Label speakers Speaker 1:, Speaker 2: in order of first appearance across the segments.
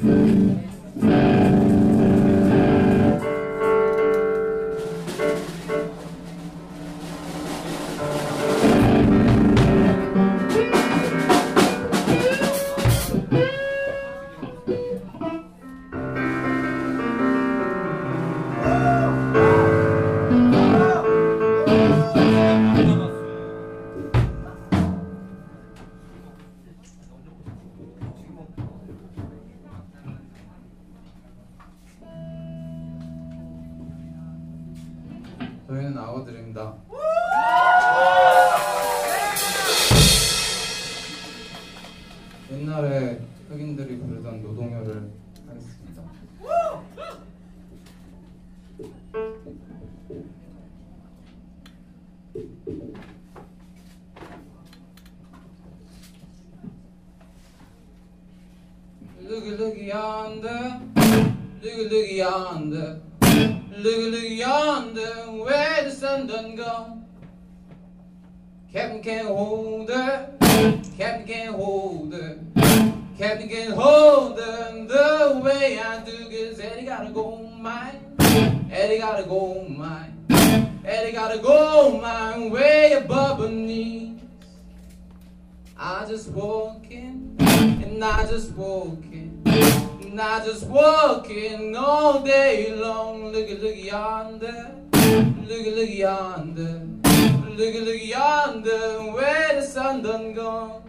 Speaker 1: 저희는 악어들입니다. 옛날에 흑인들이 부르던 노동요를 하겠습니다. Looky, looky yonder, looky, looky yonder, looky, looky yonder, where the sun done gone. Captain can't hold her, Captain can't hold her, Captain can't hold her the way I do, 'cause Eddie gotta go mine, Eddie gotta go mine, Eddie gotta go mine, way above her knees. I just walking, and I just walking, and I just walking all day long. Looky, looky yonder, looky, looky yonder, looky, looky yonder, where the sun done gone.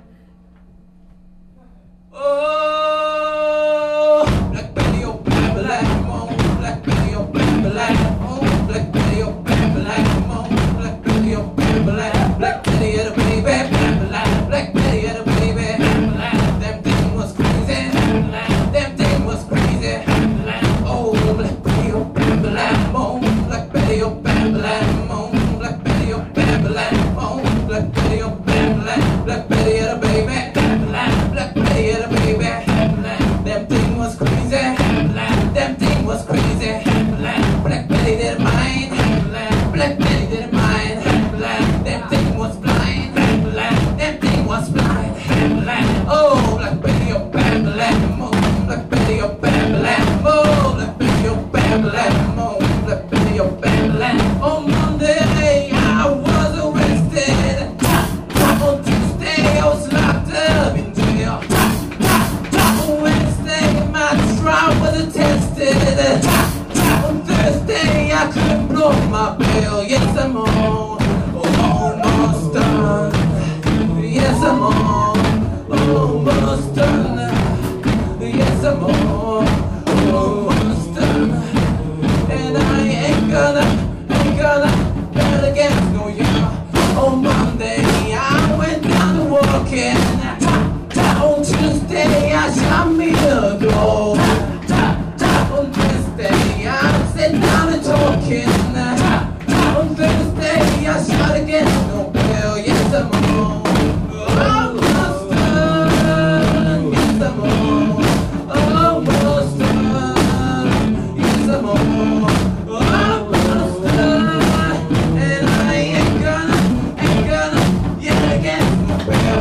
Speaker 1: Oh, Black Betty, oh black, come on, Black Betty, oh black, oh Black Betty, oh black, come on, Black Betty, oh black, Black Betty, oh baby, black Betty, oh baby, them thing was crazy, them thing was crazy. Oh, Black Betty, oh black, oh Black Betty, oh black, oh Black Betty, oh black, oh Black Betty, oh black, Black Betty, oh baby, Black Betty, oh baby, them thing was crazy, them thing was crazy. Black Betty didn't mind, Black Betty didn't mind, them thing was blind, them thing was blind. Oh, Black Betty, oh black, oh Black Betty, oh black, oh Black Betty, oh black, oh Black Betty, oh black. On Monday I was arrested. On Tuesday I was locked up in jail. On Wednesday my trial was attested. On Thursday I couldn't blow my bail. Yes, I'm almost done. Yes, I'm almost done. Yes, I'm almost done. And I ain't gonna bet against no year. On Monday I went down to walking. On Tuesday I shot me a goal. On Wednesday I sat down and talking. On Thursday I shot against no bail. Yes, I'm almost done. Yes, I'm almost done. Yes, I'm almost done. And I ain't gonna yet against my bail.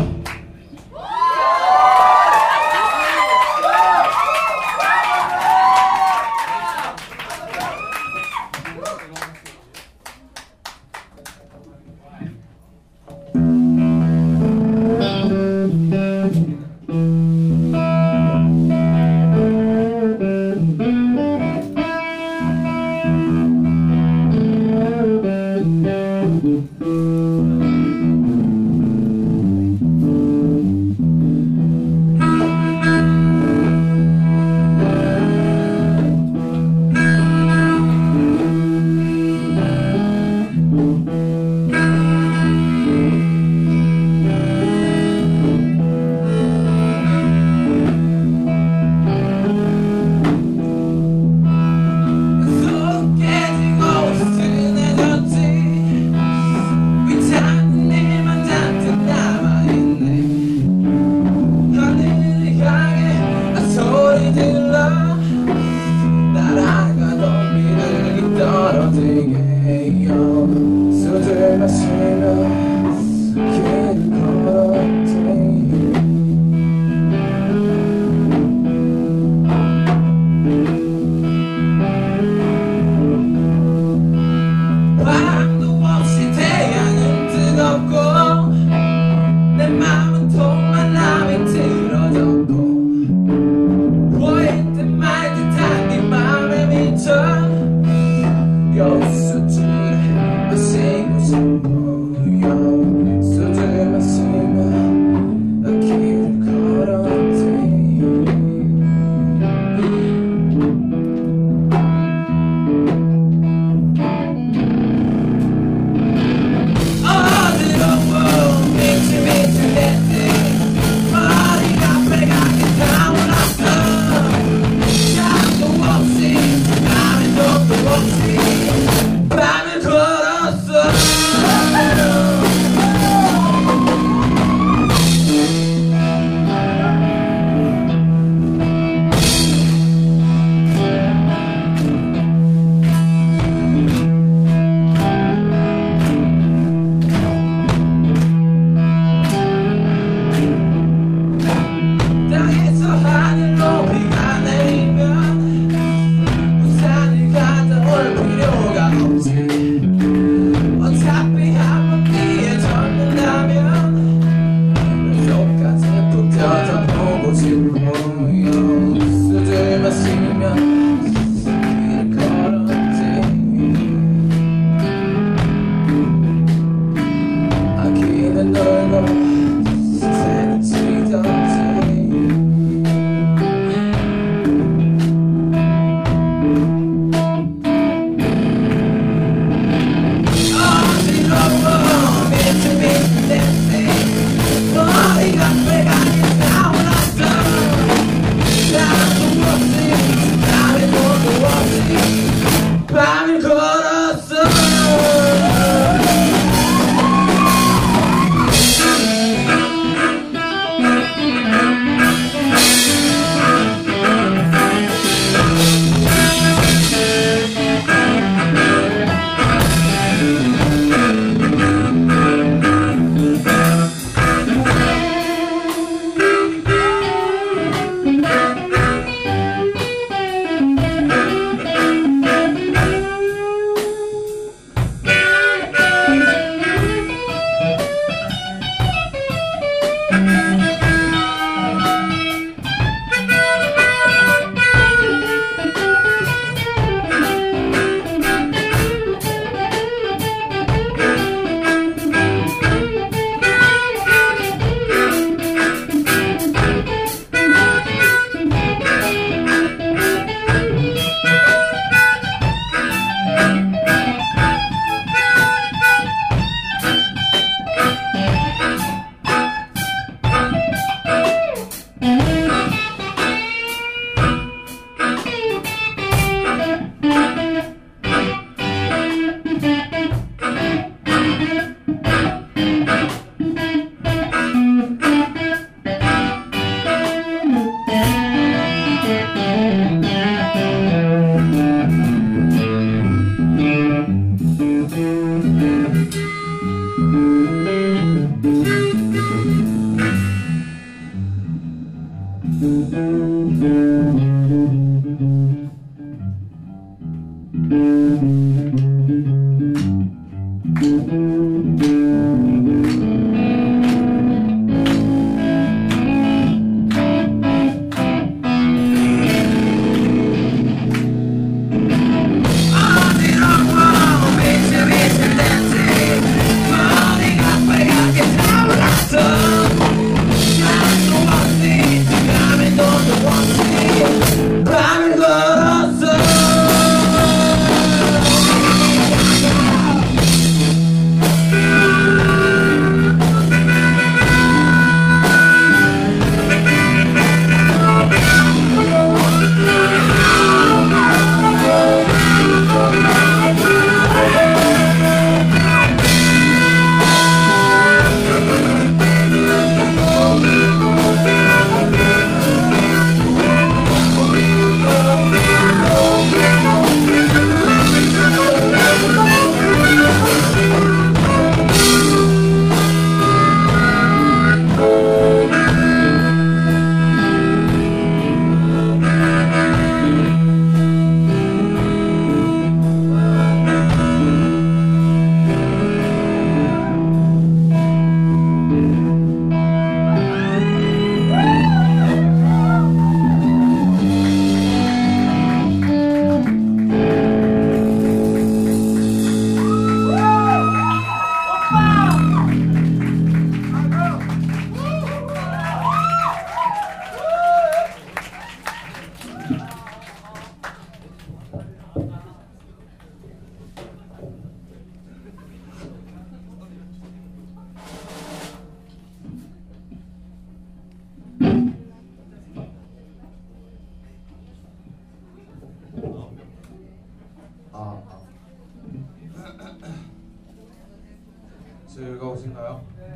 Speaker 1: 즐거우신가요?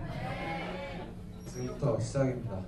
Speaker 1: 지금부터 시작입니다.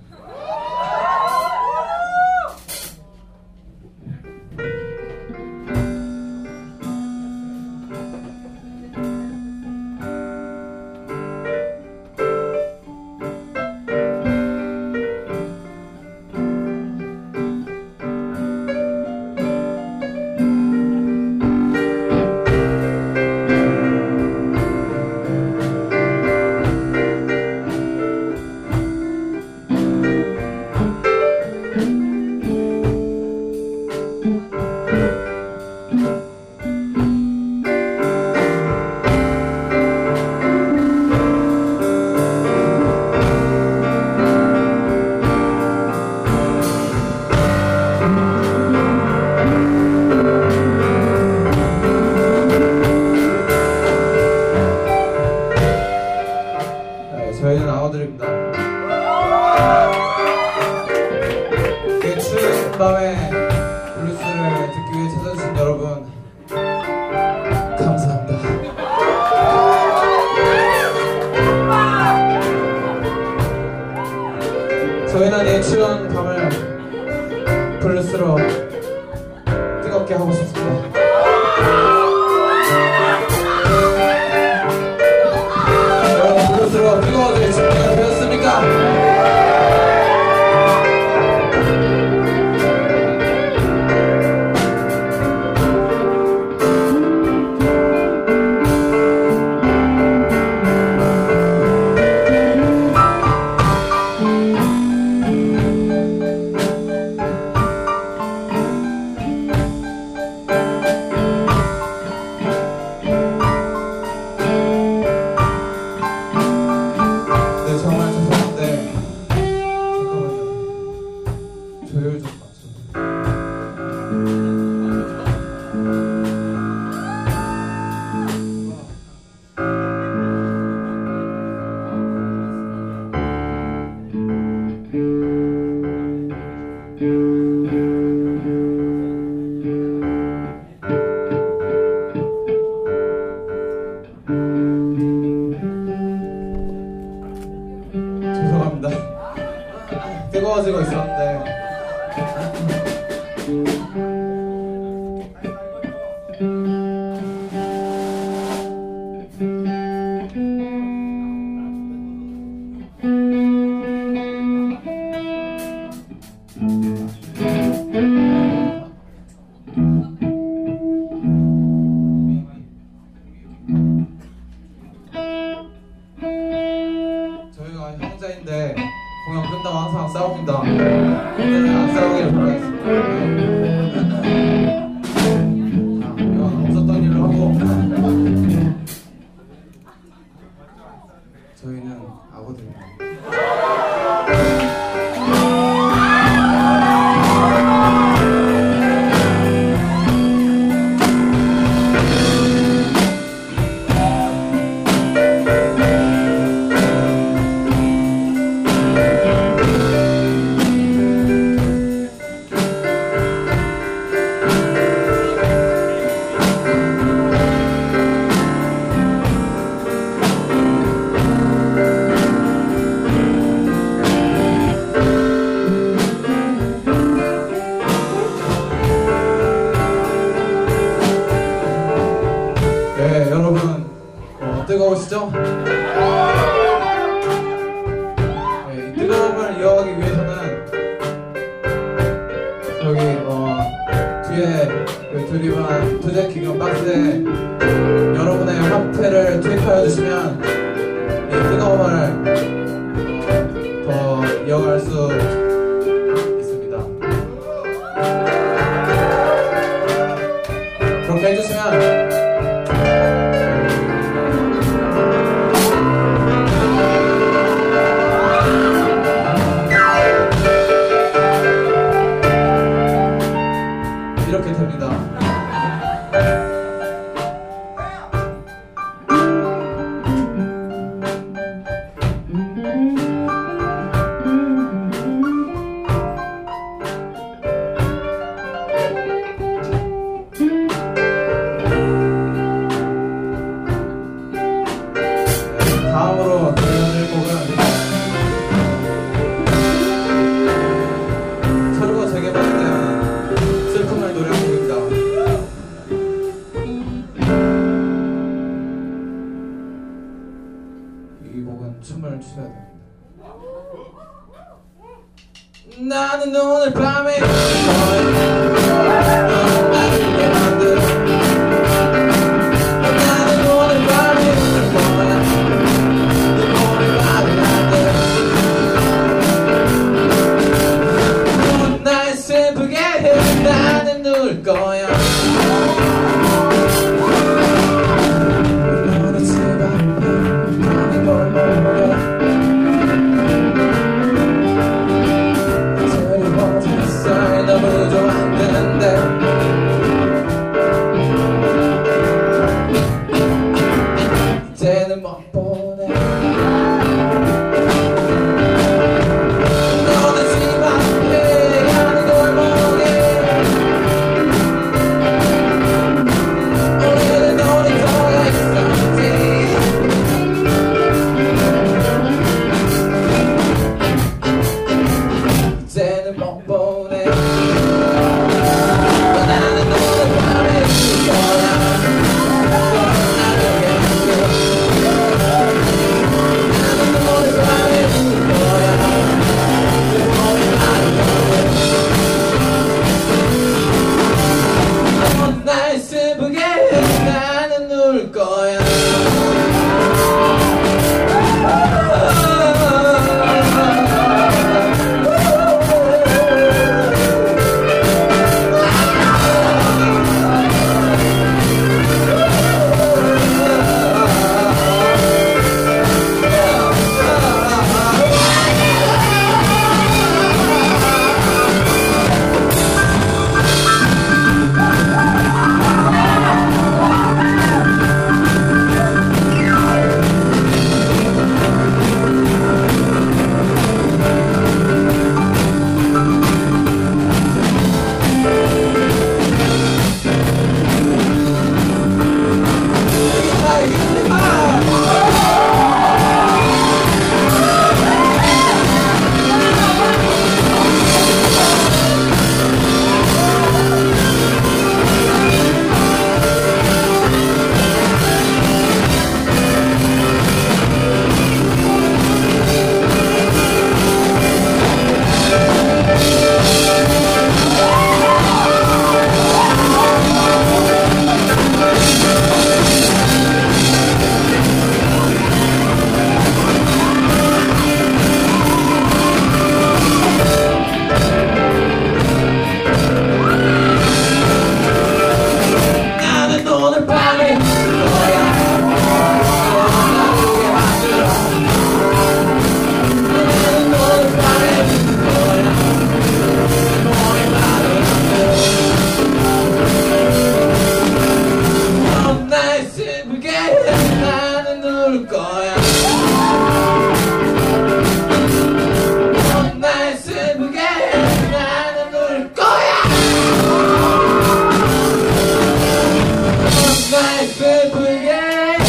Speaker 1: 저희는 아우들입니다. 그 추운 밤에 블루스를 듣기 위해 찾아주신 여러분 감사합니다. 저희는 이 추운 밤을 블루스로 뜨겁게 하고 싶습니다. 블루스로 뜨거워질 준비가 되었습니까? 조율 좀 맞춰. 죄송합니다. 뜨거워지고 있었는데 저희가 형제인데 공연 끝나고 항상 싸웁니다. 오늘은 안 싸우기를 바라겠습니다. 이건 없었던 일로 하고 저희는 아고들입니다. 네, 여러분 뜨거우시죠? 네, 이 뜨거움을 이어가기 위해서는 여기 뒤에 그 두리번 투쟁 기금 박스에 여러분의 화폐를 투입하여 주시면 이 뜨거움을 더 이어갈 수 있습니다. 그렇게 해주시면 이렇게 됩니다. 다음으로 들려드릴 곡은 철우가 재개발된 슬픔을 노래한 곡입니다. 이 곡은 춤을 추셔야 됩니다. 나는 오늘 밤에 나는 누울 거야. 너는 집 앞에 밤이 멀멀해. 그리워진 햇살 너무 좋았는데 이제는 못 보내. 나는 누울 거야. 나는 누울 거야. 날 슬프게 나는 누울 거야. 날 슬프게.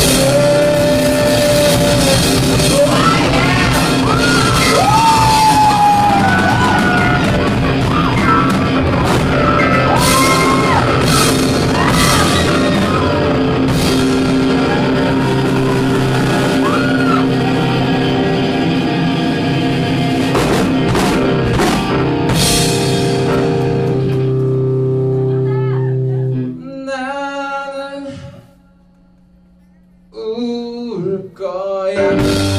Speaker 1: 울 거야.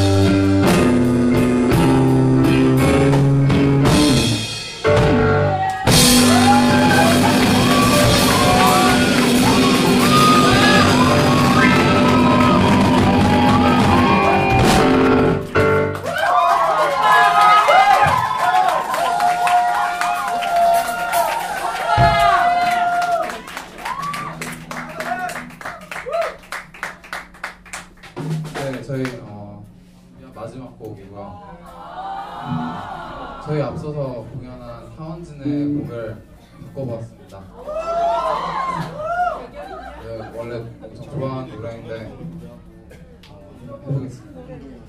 Speaker 1: 네, 저희 마지막 곡이고요. 저희 앞서서 공연한 하원진의 곡을 바꿔봤습니다. 네, 원래 엄청 좋아하는 노래인데 해보겠습니다.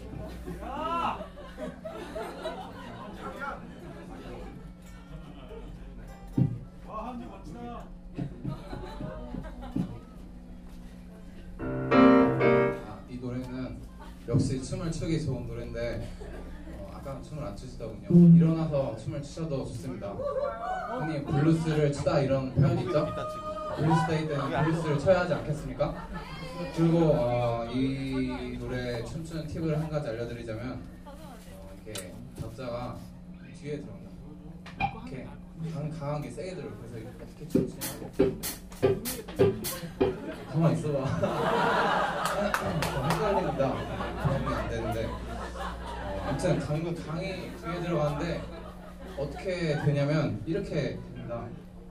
Speaker 1: 이 노래는 역시 춤을 추기 좋은 노래인데 아까 춤을 안 추시더군요. 일어나서 춤을 추셔도 좋습니다. 흔히 블루스를 추다 이런 표현이 있죠. 블루스데이 때는 블루스를 쳐야 하지 않겠습니까? 그리고 이 노래 춤추는 팁을 한 가지 알려드리자면 이렇게 박자가 뒤에 들어옵니다. 이렇게 강하게 세게 들어요. 그래서 이렇게 춤추고 가만히 있어봐. 헷갈립니다. 그러면 안 되는데 아무튼 강이 뒤에 들어가는데 어떻게 되냐면 이렇게 됩니다.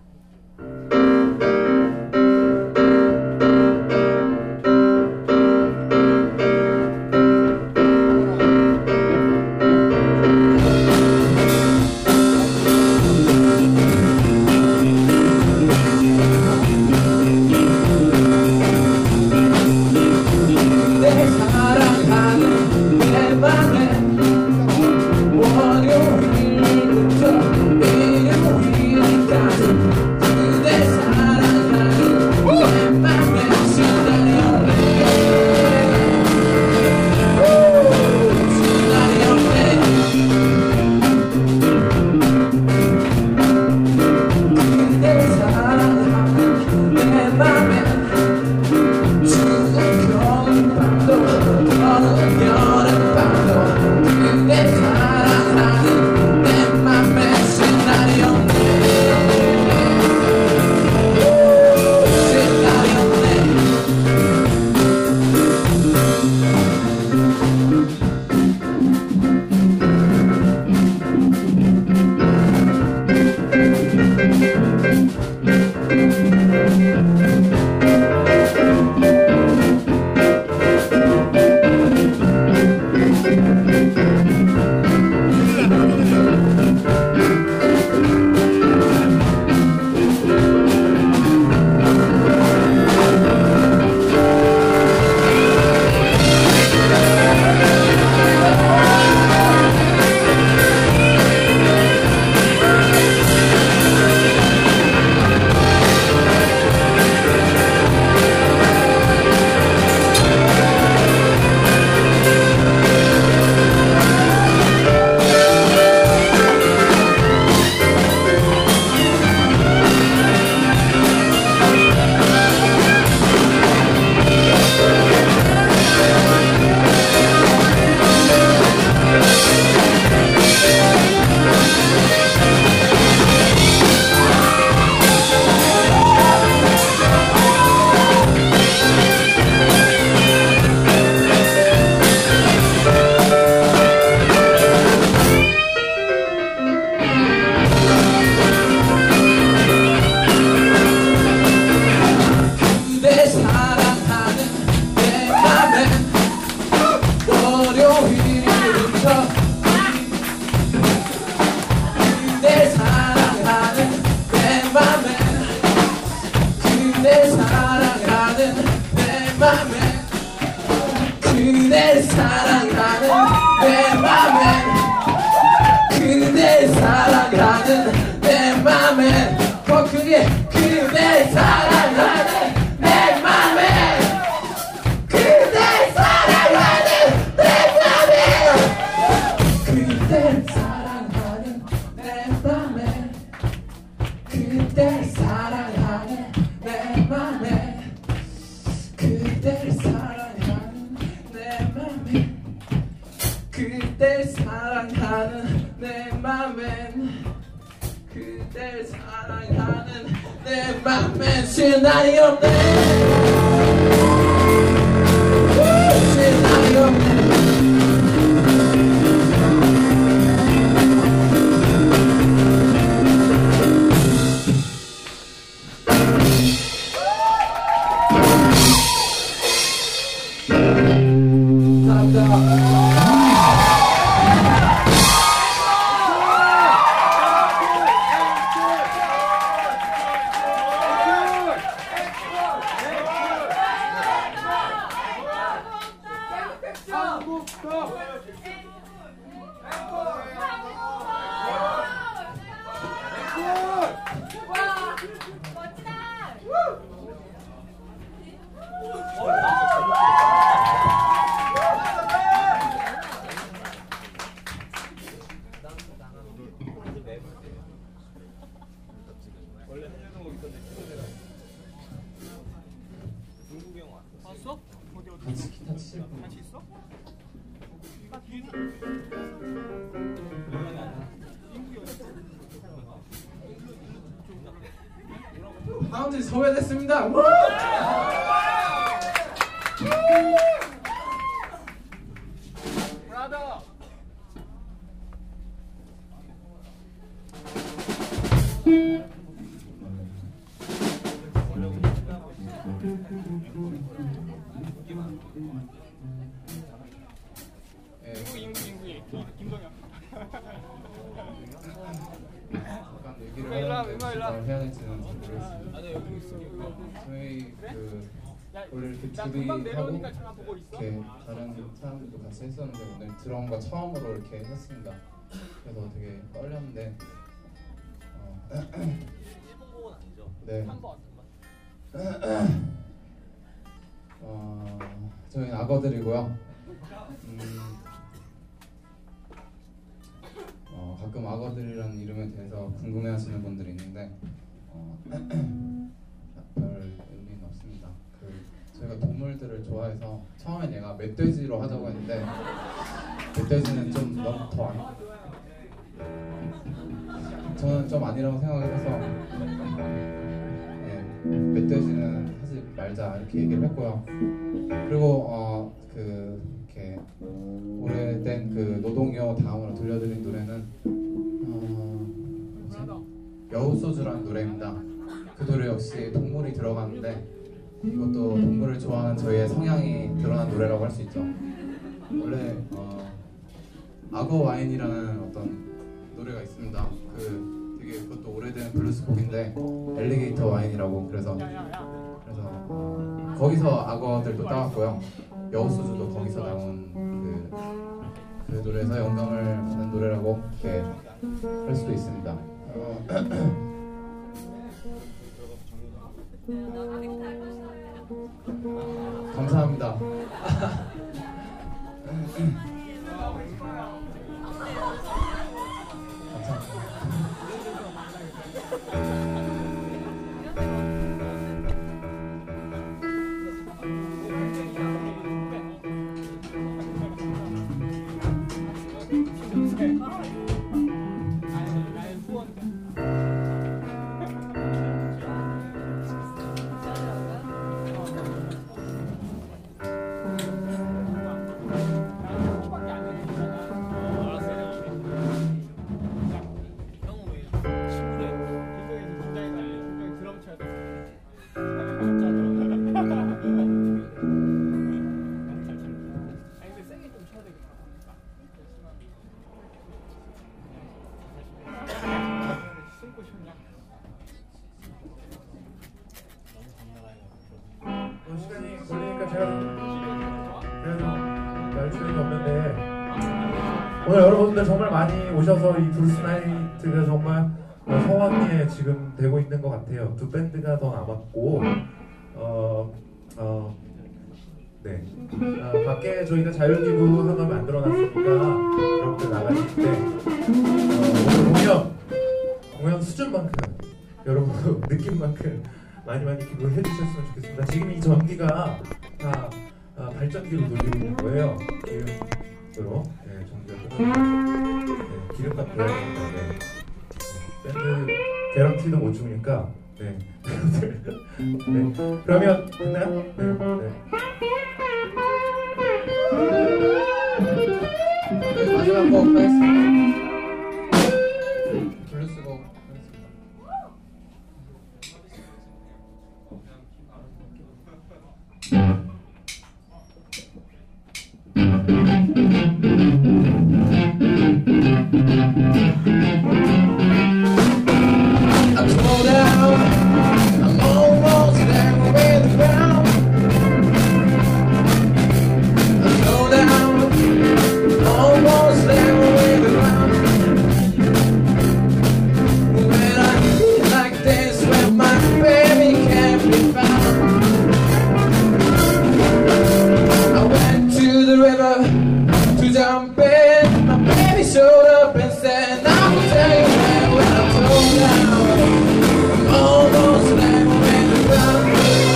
Speaker 1: 그댈 사랑하는 내 맘에 그댈 사랑하는 내 맘에 더 크게 그댈 사랑하는 내 맘에 그댈 사랑하는 내 맘에 그댈 사랑하는 내 맘에 그댈 사랑하는 내 맘에 그댈 사랑하는 내 맘에 그댈 사랑하는 내 맘엔 그댈 사랑하는 내 맘엔 시간이 없네 시간이 없네 파운드 섭외됐습니다. 브라더.
Speaker 2: 인구이 김동현.
Speaker 1: 얘기를 해야 될지는 모르겠습니다. 저희 원래 이렇게 둘이 하고 이렇게 다른 사람들도 같이 했었는데 오늘 드럼과 처음으로 이렇게 했습니다. 그래서 되게 떨렸는데
Speaker 3: 일본곡은 아니죠?
Speaker 1: 네. 저희는 악어들이고요. 가끔 악어들이라는 이름에 대해서 궁금해하시는 분들이 있는데 별 의미는 없습니다. 저희가 동물들을 좋아해서 처음엔 얘가 멧돼지로 하자고 했는데 멧돼지는 좀 너무 더 저는 좀 아니라고 생각해서 멧돼지는 하지 말자 이렇게 얘기를 했고요. 그리고 이렇게 오래된 노동요 다음으로 들려드린 노래는 여우소주라는 노래입니다. 그 노래 역시 동물이 들어가는데 이것도 동물을 좋아하는 저희의 성향이 드러난 노래라고 할 수 있죠. 원래 악어 와인이라는 어떤 노래가 있습니다. 되게 그것도 오래된 블루스 곡인데 엘리게이터 와인이라고 그래서 거기서 악어들도 따왔고요. 여우소주도 거기서 나온 그 노래에서 영감을 받은 노래라고 이렇게 할 수도 있습니다. 감사합니다.
Speaker 4: 시간이 걸리니까 제가 그래도 말줄이 없는데 오늘 여러분들 정말 많이 오셔서 이 브루스 나이트가 정말 성황리에 지금 되고 있는 것 같아요. 두 밴드가 더 남았고 네. 밖에 저희가 자율기부 하나 만들어놨으니까 여러분들 나가실 때 오늘 공연 수준만큼 여러분 느낌만큼 많이 기부해 주셨으면 좋겠습니다. 지금 이 전기가 다 발전기로 돌리고 있는 거예요. 기름으로 전기가 끊어지고 기름값 들어야 됩니다. 밴드 개런티도 못 주니까 네. 그러면 됐나요?
Speaker 1: 마지막 곡 하겠습니다. 블루스 곡 하겠습니다. Slow down. to jump in. My baby showed up and said, I will tell you that when I told down, I'm almost like when the ground.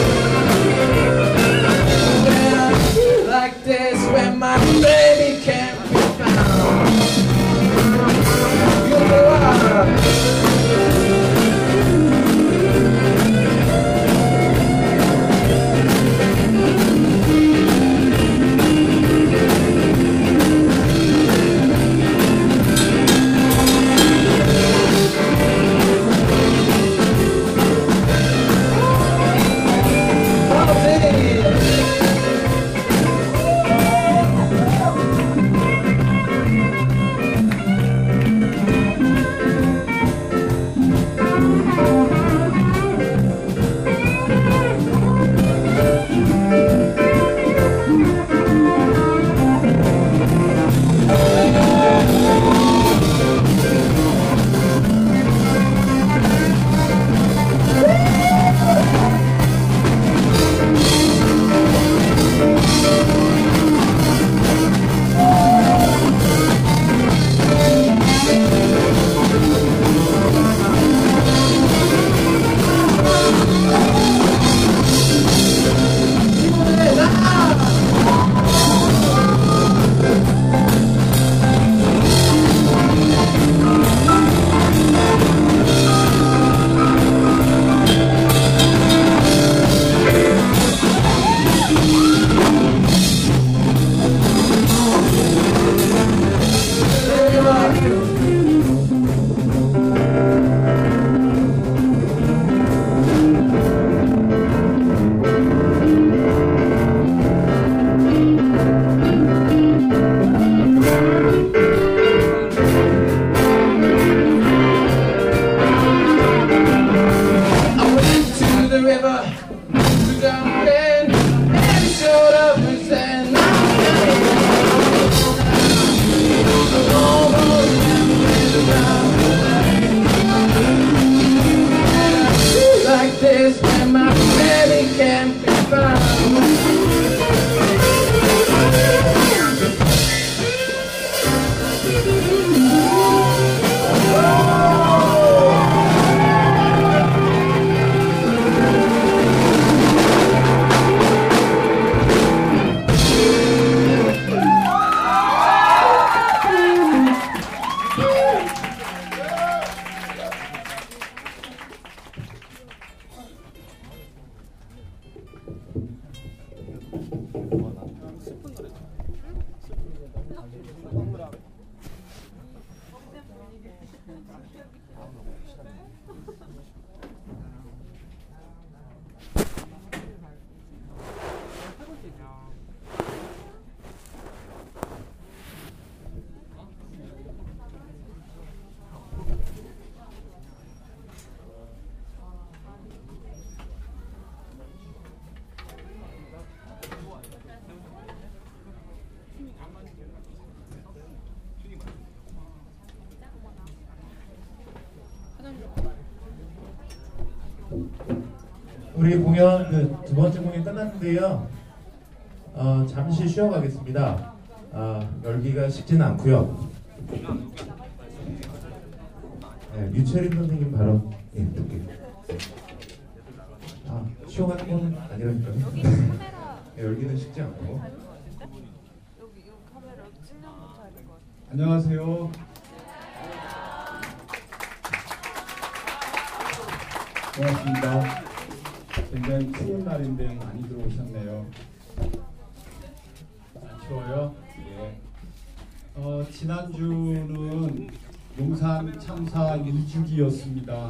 Speaker 1: When I feel like this, when my baby can't be found. You know I
Speaker 4: 우리 공연 두 번째 공연 끝났는데요. 잠시 쉬어가겠습니다. 열기가 식지는 않고요. 네, 유채림 선생님 바로 듣게요. 쉬어가는 건 아니라니까요.
Speaker 3: 여기 카메라
Speaker 4: 네, 열기는 식지 않고.
Speaker 3: 여기 카메라 측량부터 해야 될 것 같아요.
Speaker 5: 안녕하세요. 고맙습니다. 굉장히 추운 날인데 많이 들어오셨네요. 추워요? 예. 지난주는 용산 참사 1주기였습니다.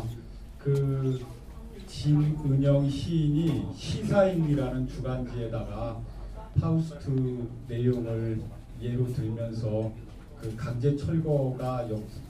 Speaker 5: 진은영 시인이 시사인이라는 주간지에다가 파우스트 내용을 예로 들면서 강제 철거가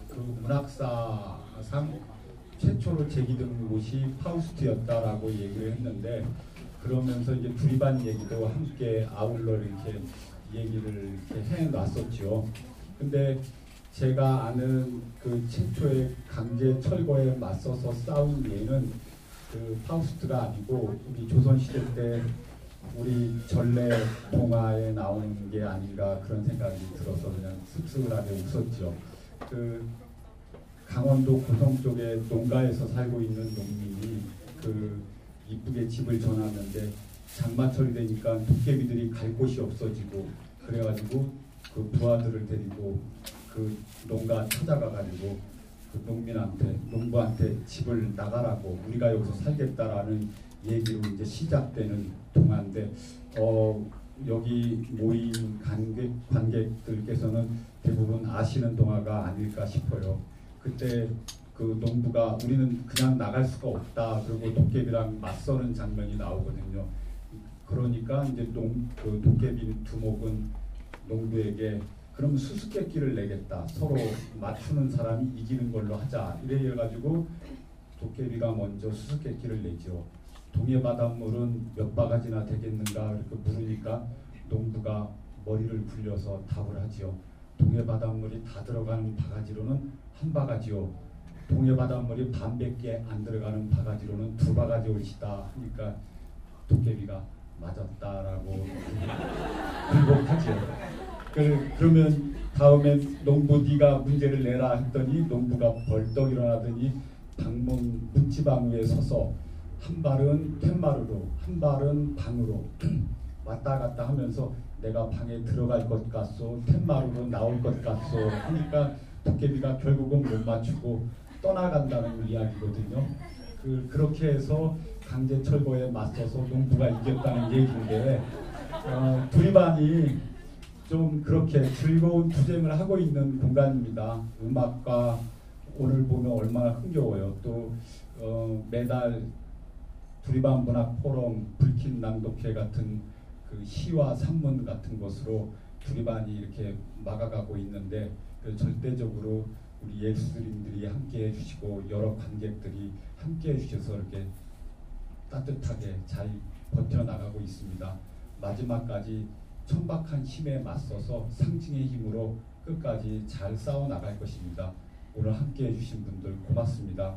Speaker 5: 문학사상 최초로 제기된 곳이 파우스트였다라고 얘기를 했는데, 그러면서 이제 불이반 얘기도 함께 아울러 이렇게 얘기를 이렇게 해놨었죠. 근데 제가 아는 최초의 강제 철거에 맞서서 싸운 예는 파우스트가 아니고 우리 조선시대 때 우리 전래 동화에 나오는 게 아닌가 그런 생각이 들어서 그냥 씁쓸하게 웃었죠. 그 강원도 고성 쪽에 농가에서 살고 있는 농민이 그 이쁘게 집을 져놨는데 장마철이 되니까 도깨비들이 갈 곳이 없어지고 그래가지고 그 부하들을 데리고 그 농가 찾아가가지고 그 농부한테 집을 나가라고 우리가 여기서 살겠다라는 얘기로 이제 시작되는 동화인데 여기 모인 관객들께서는 대부분 아시는 동화가 아닐까 싶어요. 그때 그 농부가 우리는 그냥 나갈 수가 없다. 그리고 도깨비랑 맞서는 장면이 나오거든요. 그러니까 이제 그 도깨비 두목은 농부에게 그럼 수수께끼를 내겠다. 서로 맞추는 사람이 이기는 걸로 하자. 이래가지고 도깨비가 먼저 수수께끼를 내죠. 동해 바닷물은 몇 바가지나 되겠는가 이렇게 물으니까 농부가 머리를 굴려서 답을 하지요. 동해 바닷물이 다 들어가는 바가지로는 한 바가지요. 동해 바닷물이 반밖에 안 들어가는 바가지로는 두 바가지 올시다 하니까 도깨비가 맞았다라고 굴복하지요. 그러면 다음에 농부 네가 문제를 내라 했더니 농부가 벌떡 일어나더니 방문 문지방 위에 서서 한 발은 툇마루로 한 발은 방으로 왔다 갔다 하면서 내가 방에 들어갈 것 같소 툇마루로 나올 것 같소 하니까 도깨비가 결국은 못 맞추고 떠나간다는 이야기거든요. 그렇게 해서 강제 철거에 맞서서 농부가 이겼다는 얘기인데 두리반이 좀 그렇게 즐거운 투쟁을 하고 있는 공간입니다. 음악과 오늘 보면 얼마나 흥겨워요. 또 매달 두리반 문학 포럼 불킨 낭독회 같은 그 시와 산문 같은 것으로 두리반이 이렇게 막아가고 있는데 절대적으로 우리 예술인들이 함께 해주시고 여러 관객들이 함께 해주셔서 이렇게 따뜻하게 잘 버텨나가고 있습니다. 마지막까지 천박한 힘에 맞서서 상징의 힘으로 끝까지 잘 싸워나갈 것입니다. 오늘 함께 해주신 분들 고맙습니다.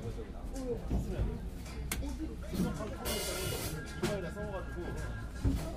Speaker 2: 이빨에다 써가지고